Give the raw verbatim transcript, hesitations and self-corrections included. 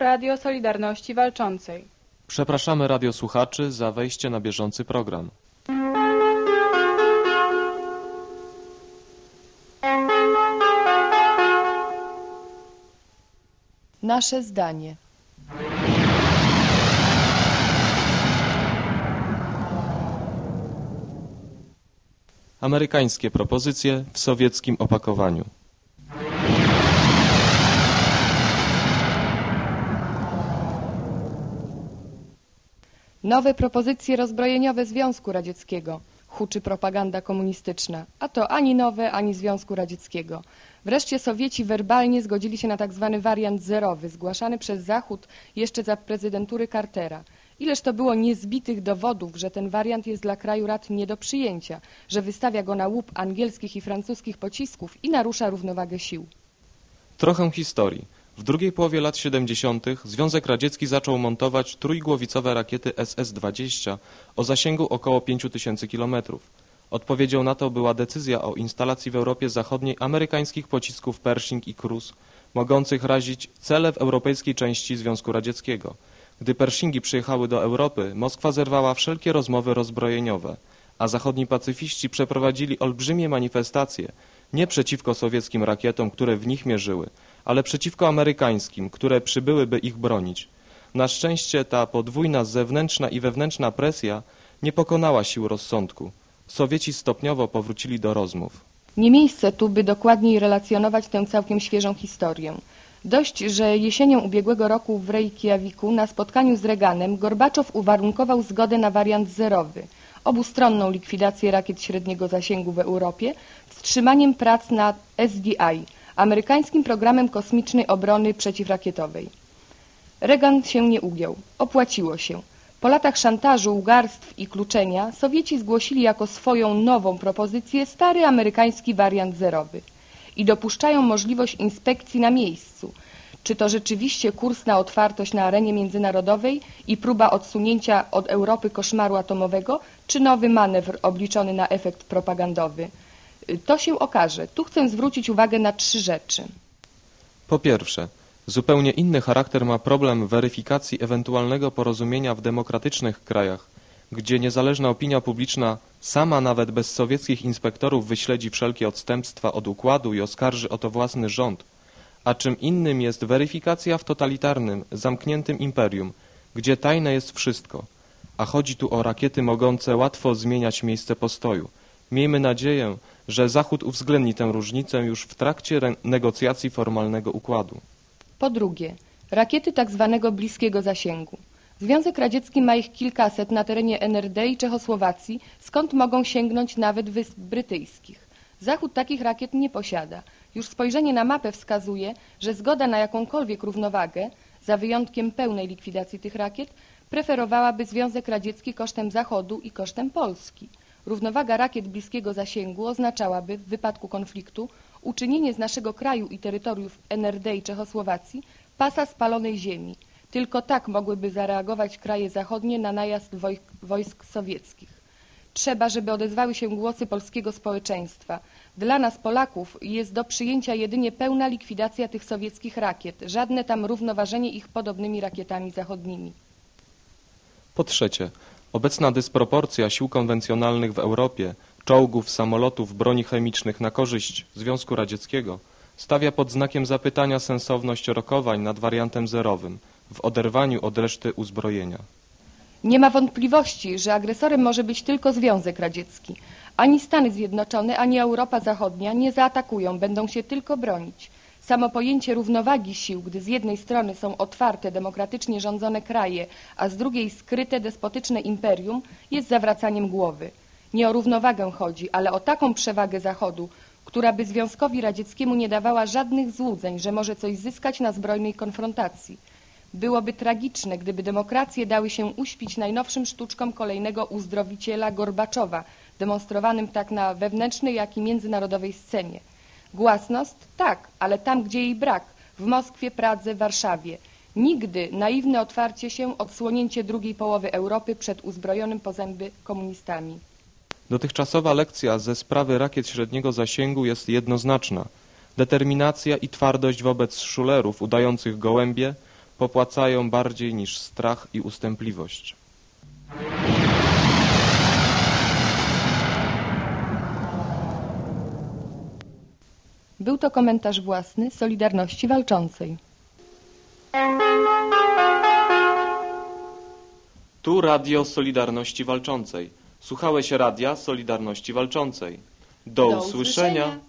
Radio Solidarności Walczącej. Przepraszamy radiosłuchaczy za wejście na bieżący program. Nasze zdanie. Amerykańskie propozycje w sowieckim opakowaniu. Nowe propozycje rozbrojeniowe Związku Radzieckiego. Huczy propaganda komunistyczna. A to ani nowe, ani Związku Radzieckiego. Wreszcie Sowieci werbalnie zgodzili się na tak zwany wariant zerowy, zgłaszany przez Zachód jeszcze za prezydentury Cartera. Ileż to było niezbitych dowodów, że ten wariant jest dla kraju rad nie do przyjęcia, że wystawia go na łup angielskich i francuskich pocisków i narusza równowagę sił. Trochę historii. W drugiej połowie lat siedemdziesiątych Związek Radziecki zaczął montować trójgłowicowe rakiety S S dwadzieścia o zasięgu około pięciu tysięcy kilometrów. Odpowiedzią na to była decyzja o instalacji w Europie Zachodniej amerykańskich pocisków Pershing i Cruz, mogących razić cele w europejskiej części Związku Radzieckiego. Gdy Pershingi przyjechały do Europy, Moskwa zerwała wszelkie rozmowy rozbrojeniowe, a zachodni pacyfiści przeprowadzili olbrzymie manifestacje nie przeciwko sowieckim rakietom, które w nich mierzyły, ale przeciwko amerykańskim, które przybyłyby ich bronić. Na szczęście ta podwójna zewnętrzna i wewnętrzna presja nie pokonała sił rozsądku. Sowieci stopniowo powrócili do rozmów. Nie miejsce tu, by dokładniej relacjonować tę całkiem świeżą historię. Dość, że jesienią ubiegłego roku w Reykjaviku na spotkaniu z Reaganem Gorbaczow uwarunkował zgodę na wariant zerowy, obustronną likwidację rakiet średniego zasięgu w Europie, wstrzymaniem prac nad S D I, amerykańskim programem kosmicznej obrony przeciwrakietowej. Reagan się nie ugiął. Opłaciło się. Po latach szantażu, łgarstw i kluczenia Sowieci zgłosili jako swoją nową propozycję stary amerykański wariant zerowy i dopuszczają możliwość inspekcji na miejscu. Czy to rzeczywiście kurs na otwartość na arenie międzynarodowej i próba odsunięcia od Europy koszmaru atomowego, czy nowy manewr obliczony na efekt propagandowy? To się okaże. Tu chcę zwrócić uwagę na trzy rzeczy. Po pierwsze, zupełnie inny charakter ma problem weryfikacji ewentualnego porozumienia w demokratycznych krajach, gdzie niezależna opinia publiczna sama nawet bez sowieckich inspektorów wyśledzi wszelkie odstępstwa od układu i oskarży o to własny rząd, a czym innym jest weryfikacja w totalitarnym, zamkniętym imperium, gdzie tajne jest wszystko, a chodzi tu o rakiety mogące łatwo zmieniać miejsce postoju. Miejmy nadzieję, że Zachód uwzględni tę różnicę już w trakcie negocjacji formalnego układu. Po drugie, rakiety tak zwanego bliskiego zasięgu. Związek Radziecki ma ich kilkaset na terenie N R D i Czechosłowacji, skąd mogą sięgnąć nawet Wysp Brytyjskich. Zachód takich rakiet nie posiada. Już spojrzenie na mapę wskazuje, że zgoda na jakąkolwiek równowagę, za wyjątkiem pełnej likwidacji tych rakiet, preferowałaby Związek Radziecki kosztem Zachodu i kosztem Polski. Równowaga rakiet bliskiego zasięgu oznaczałaby w wypadku konfliktu uczynienie z naszego kraju i terytoriów N R D i Czechosłowacji pasa spalonej ziemi. Tylko tak mogłyby zareagować kraje zachodnie na najazd wojsk, wojsk sowieckich. Trzeba, żeby odezwały się głosy polskiego społeczeństwa. Dla nas, Polaków, jest do przyjęcia jedynie pełna likwidacja tych sowieckich rakiet, żadne tam równoważenie ich podobnymi rakietami zachodnimi. Po trzecie, obecna dysproporcja sił konwencjonalnych w Europie, czołgów, samolotów, broni chemicznych na korzyść Związku Radzieckiego stawia pod znakiem zapytania sensowność rokowań nad wariantem zerowym w oderwaniu od reszty uzbrojenia. Nie ma wątpliwości, że agresorem może być tylko Związek Radziecki. Ani Stany Zjednoczone, ani Europa Zachodnia nie zaatakują, będą się tylko bronić. Samo pojęcie równowagi sił, gdy z jednej strony są otwarte, demokratycznie rządzone kraje, a z drugiej skryte, despotyczne imperium, jest zawracaniem głowy. Nie o równowagę chodzi, ale o taką przewagę Zachodu, która by Związkowi Radzieckiemu nie dawała żadnych złudzeń, że może coś zyskać na zbrojnej konfrontacji. Byłoby tragiczne, gdyby demokracje dały się uśpić najnowszym sztuczkom kolejnego uzdrowiciela Gorbaczowa, demonstrowanym tak na wewnętrznej, jak i międzynarodowej scenie. Głasnost? Tak, ale tam, gdzie jej brak, w Moskwie, Pradze, Warszawie. Nigdy naiwne otwarcie się, odsłonięcie drugiej połowy Europy przed uzbrojonym po zęby komunistami. Dotychczasowa lekcja ze sprawy rakiet średniego zasięgu jest jednoznaczna. Determinacja i twardość wobec szulerów udających gołębie popłacają bardziej niż strach i ustępliwość. Był to komentarz własny Solidarności Walczącej. Tu Radio Solidarności Walczącej. Słuchałeś Radia Solidarności Walczącej. Do, Do usłyszenia. usłyszenia.